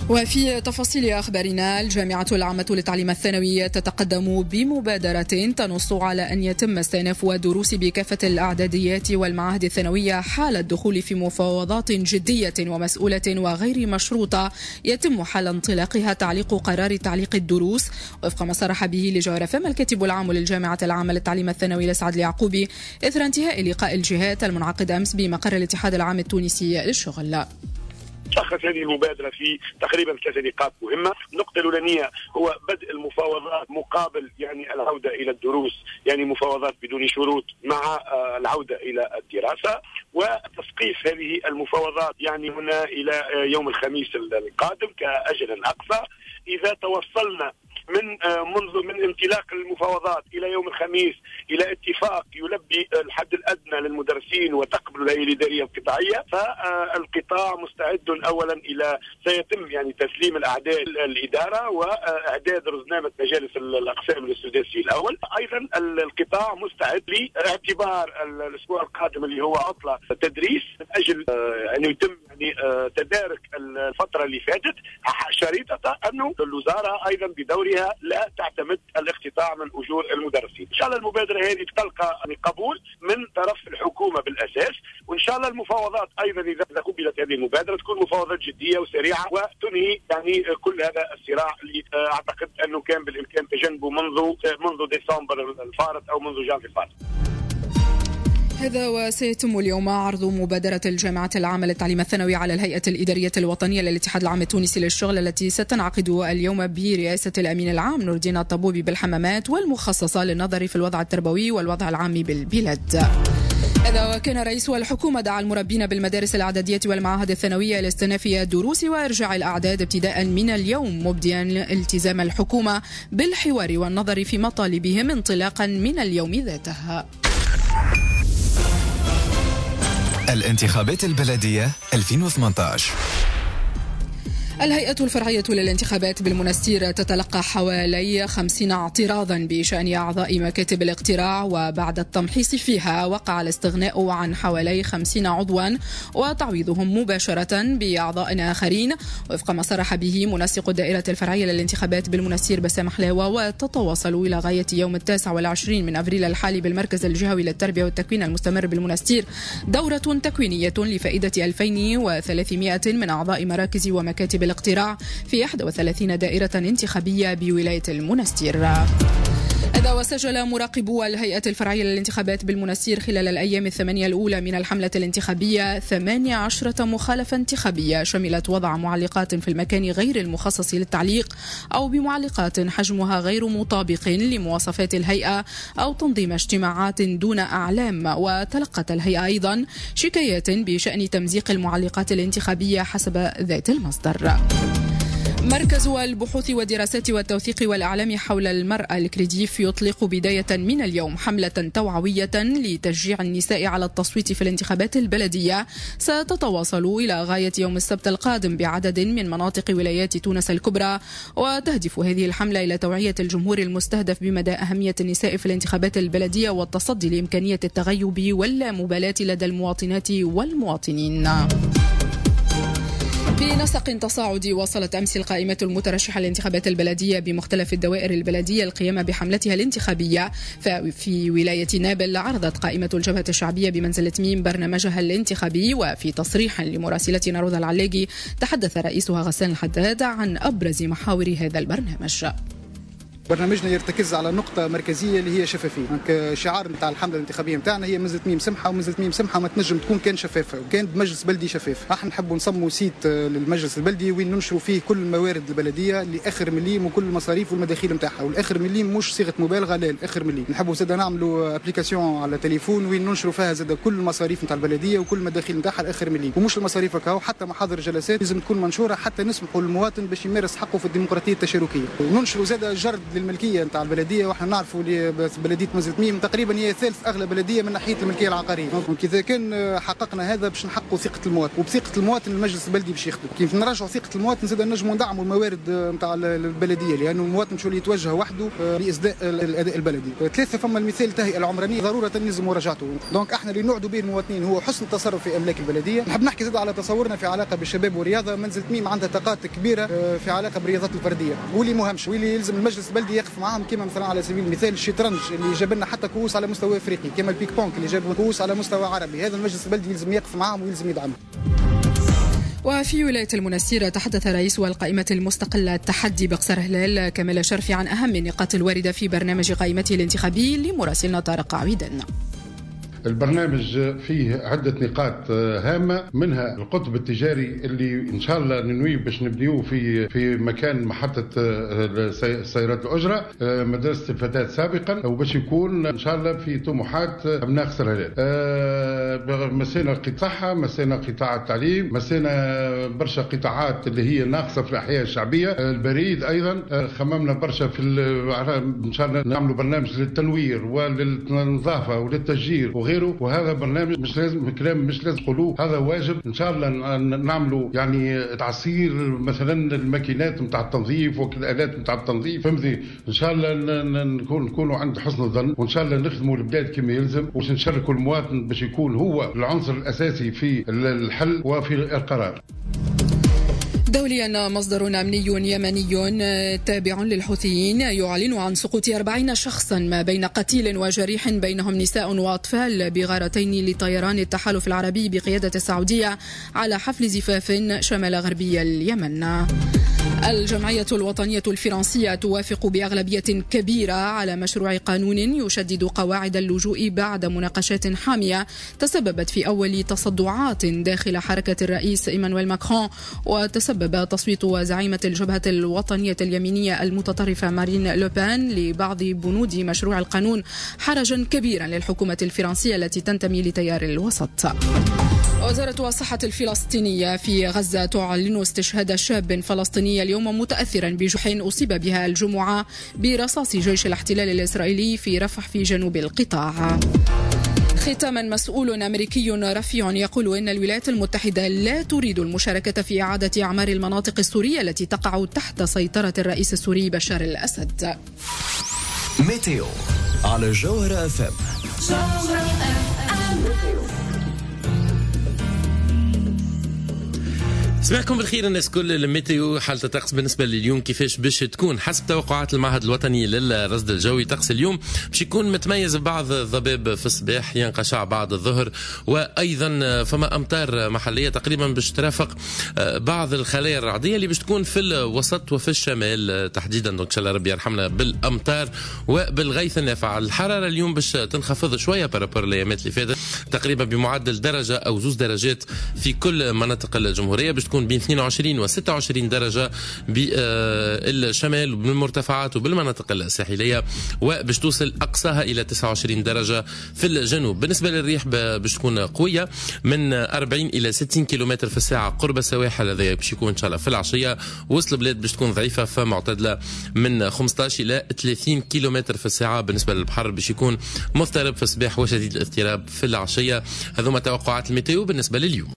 وفي تفاصيل أخبارنا، الجامعة العامة للتعليم الثانوي تتقدم بمبادرة تنص على أن يتم استئناف الدروس بكافة الإعداديات والمعاهد الثانوية حال الدخول في مفاوضات جدية ومسؤولة وغير مشروطة يتم حال انطلاقها تعليق قرار تعليق الدروس، وفق ما صرح به لجوهر FM الكاتب العام للجامعة العامة للتعليم الثانوي لسعد اليعقوبي إثر انتهاء لقاء الجهات المنعقد أمس بمقر الاتحاد العام التونسي للشغل. شخص هذه المبادرة في تقريبا 3 نقاط مهمة. النقطة الأولانية هو بدء المفاوضات مقابل العودة إلى الدروس، مفاوضات بدون شروط مع العودة إلى الدراسة، وتسقيف هذه المفاوضات هنا إلى يوم الخميس القادم كأجل أقصى. إذا توصلنا من انطلاق المفاوضات إلى يوم الخميس إلى اتفاق يلبي الحد الأدنى للمدرسين وتقبل الهيئة الإدارية القطاعية، فالقطاع مستعد أولا سيتم تسليم الأعداد الإدارة وإعداد رزنامة مجالس الأقسام السداسي الأول. أيضا القطاع مستعد لاعتبار الأسبوع القادم اللي هو عطلة تدريس من أجل يتم تدارك الفترة اللي فاتت، شريطة أنه الوزارة أيضا بدورها لا تعتمد الاقتطاع من أجور المدرسين. إن شاء الله المبادرة هذه تلقى قبول من طرف الحكومة بالأساس، وإن شاء الله المفاوضات أيضا إذا قبلت هذه المبادرة تكون مفاوضات جدية وسريعة وتنهي كل هذا الصراع اللي أعتقد أنه كان بالإمكان تجنبه منذ ديسمبر الفارط أو منذ جانفي الفارط. هذا وسيتم اليوم عرض مبادرة الجامعة العامة للتعليم الثانوي على الهيئة الإدارية الوطنية للاتحاد العام التونسي للشغل، التي ستنعقد اليوم برئاسة الأمين العام نور الدين الطبوبي بالحمامات، والمخصصة للنظر في الوضع التربوي والوضع العام بالبلاد. هذا وكان رئيس الحكومة دعا المربين بالمدارس الإعدادية والمعاهد الثانوية لاستئناف الدروس وإرجاع الأعداد ابتداء من اليوم، مبديا التزام الحكومة بالحوار والنظر في مطالبهم انطلاقا من اليوم ذاته. الانتخابات البلدية 2018. الهيئة الفرعية للانتخابات بالمنستير تتلقى حوالي 50 اعتراضا بشأن أعضاء مكاتب الاقتراع، وبعد التمحيص فيها وقع الاستغناء عن حوالي 50 عضوا وتعويضهم مباشرة بأعضاء آخرين، وفق ما صرح به منسق الدائرة الفرعية للانتخابات بالمنستير بسام حلاوة. وتتواصل إلى غاية يوم 29 من أبريل الحالي بالمركز الجهوي للتربية والتكوين المستمر بالمنستير دورة تكوينية لفائدة 2300 من أعضاء مراكز ومكاتب الاقتراع في 31 دائرة انتخابية بولاية المنستير. هذا وسجل مراقبو الهيئة الفرعية للانتخابات بالمنستير خلال الأيام 8 الأولى من الحملة الانتخابية 18 مخالفة انتخابية، شملت وضع معلقات في المكان غير المخصص للتعليق أو بمعلقات حجمها غير مطابق لمواصفات الهيئة أو تنظيم اجتماعات دون أعلام. وتلقت الهيئة أيضا شكايات بشأن تمزيق المعلقات الانتخابية حسب ذات المصدر. مركز البحوث والدراسات والتوثيق والإعلام حول المرأة الكريديف يطلق بداية من اليوم حملة توعوية لتشجيع النساء على التصويت في الانتخابات البلدية، ستتواصل إلى غاية يوم السبت القادم بعدد من مناطق ولايات تونس الكبرى. وتهدف هذه الحملة إلى توعية الجمهور المستهدف بمدى أهمية النساء في الانتخابات البلدية والتصدي لإمكانية التغيب واللامبالاة لدى المواطنات والمواطنين. بنسق تصاعدي واصلت أمس القائمة المترشحة للانتخابات البلدية بمختلف الدوائر البلدية القيام بحملتها الانتخابية. ففي ولاية نابل عرضت قائمة الجبهة الشعبية بمنزلة ميم برنامجها الانتخابي، وفي تصريح لمراسلتنا روضة العلاقي تحدث رئيسها غسان الحداد عن أبرز محاور هذا البرنامج. برنامجنا يرتكز على نقطة مركزية اللي هي شفافية. شعار نتاع الحملة الانتخابية نتاعنا هي منزلة ميم سمحة، ومنزلة ميم سمحة ما تنجم تكون كان شفافة وكان بمجلس بلدي شفاف. احنا نحبوا نصمموا سيت للمجلس البلدي وين ننشروا فيه كل الموارد البلدية لآخر مليم وكل المصاريف والمداخيل نتاعها، والآخر مليم مش صيغة مبالغة، لا الآخر مليم. نحبوا زاد نعملوا ابليكاسيون على تليفون وين ننشروا فيها زاد كل المصاريف نتاع البلدية وكل المداخيل نتاعها الآخر مليم، ومش المصاريف هكاو حتى محاضر جلسات لازم تكون منشورة حتى نسمحوا للمواطن باش يمارس حقه في الديمقراطية التشاركية. وننشروا زاد جرد للملكيه نتاع البلديه، واحنا نعرفوا بلديه منزل تميم تقريبا هي ثالث اغلى بلديه من ناحيه الملكيه العقاريه. دونك اذا كان حققنا هذا باش نحققوا ثقه المواطن، وبثقه المواطن المجلس البلدي باش يخدم. كيف نرجعوا ثقه المواطن زاد نجموا ندعموا الموارد نتاع البلديه، لانه المواطن مش اللي يتوجه وحده لاسداء الاداء البلدي. ثلاثه فما المثال التهيئه العمرانيه ضروره لازم مراجعته. دونك احنا اللي نوعدوا به المواطنين هو حسن التصرف في املاك البلديه. نحب نحكي زاد على تصورنا في علاقه بالشباب والرياضه. منزل تميم عندها طاقات كبيره في علاقه بالرياضات الفرديه، واللي مهمش واللي يلزم المجلس البلدي يقف معاهم، كما مثلا على سبيل المثال الشطرنج اللي جاب لنا حتى كؤوس على مستوى افريقي، كما البيك بونك اللي جاب كؤوس على مستوى عربي. هذا المجلس البلدي يلزم يقف معاهم ويلزم يدعمه. وفي ولاية المنستير تحدث رئيس القائمة المستقلة التحدي بقصر هلال كمال شرفي عن أهم النقاط الواردة في برنامج قائمته الانتخابي لمراسلنا طارق عويدان. البرنامج فيه عدة نقاط هامة، منها القطب التجاري اللي إن شاء الله ننويه باش نبنيوه في مكان محطة سيارات الأجرة، مدرسة الفتاة سابقا، وباش يكون إن شاء الله في طموحات أبناء قصر هلال. مسينا الصحة، مسينا قطاع التعليم، مسينا برشا قطاعات اللي هي ناقصة في الأحياء الشعبية. البريد أيضا خممنا برشا إن شاء الله نعملوا برنامج للتنوير وللنظافة وللتشجير وغيره. وهذا برنامج مش لازم كلام، مش لازم نقولوه، هذا واجب. ان شاء الله نعملوا يعني تعصير مثلا الماكينات نتاع التنظيف والالات نتاع التنظيف، فهمتي؟ ان شاء الله نكونوا عند حسن الظن، وان شاء الله نخدموا البلاد كما يلزم، وباش نشاركوا المواطن باش يكون هو العنصر الاساسي في الحل وفي القرار. دوليا، مصدر أمني يمني تابع للحوثيين يعلن عن سقوط 40 شخصا ما بين قتيل وجريح بينهم نساء وأطفال بغارتين لطيران التحالف العربي بقيادة السعودية على حفل زفاف شمال غربي اليمن. الجمعية الوطنية الفرنسية توافق بأغلبية كبيرة على مشروع قانون يشدد قواعد اللجوء بعد مناقشات حامية تسببت في أول تصدعات داخل حركة الرئيس إيمانويل ماكرون، وتسبب تصويت زعيمة الجبهة الوطنية اليمينية المتطرفة مارين لوبان لبعض بنود مشروع القانون حرجا كبيرا للحكومة الفرنسية التي تنتمي لتيار الوسط. وزارة الصحة الفلسطينية في غزة تعلن استشهاد شاب فلسطيني اليوم متأثرا بجرح أصيب بها الجمعة برصاص جيش الاحتلال الإسرائيلي في رفح في جنوب القطاع. ختاما، مسؤول أمريكي رفيع يقول إن الولايات المتحدة لا تريد المشاركة في إعادة أعمار المناطق السورية التي تقع تحت سيطرة الرئيس السوري بشار الأسد. ميتيو على جوهرة FM. صباحكم بالخير الناس كل. الميتيو حالة الطقس بالنسبة لليوم كيفاش باش تكون حسب توقعات المعهد الوطني للرصد الجوي. طقس اليوم باش يكون متميز ببعض الضباب في الصباح، ينقشع بعد الظهر، وايضا فما امطار محلية تقريبا باش ترافق بعض الخلايا الرعدية اللي باش تكون في الوسط وفي الشمال تحديدا. دونك ان شاء الله ربي يرحمنا بالامطار وبالغيث النافع. الحرارة اليوم باش تنخفض شوية بارابور الايامات اللي فاتت، تقريبا بمعدل درجة او 2 درجات في كل مناطق الجمهورية، باش تكون بين 22 و 26 درجة بالشمال وبالمرتفعات وبالمناطق الساحلية، وباش توصل أقصاها إلى 29 درجة في الجنوب. بالنسبة للريح باش تكون قوية من 40 إلى 60 كيلومتر في الساعة قرب السواحل، هذا باش يكون إن شاء الله في العشية. وسط البلاد باش تكون ضعيفة فمعتدلة من 15 إلى 30 كيلومتر في الساعة. بالنسبة للبحر باش يكون مضطرب في الصباح وشديد الاضطراب في العشية. هذوما توقعات الميتيو بالنسبة لليوم.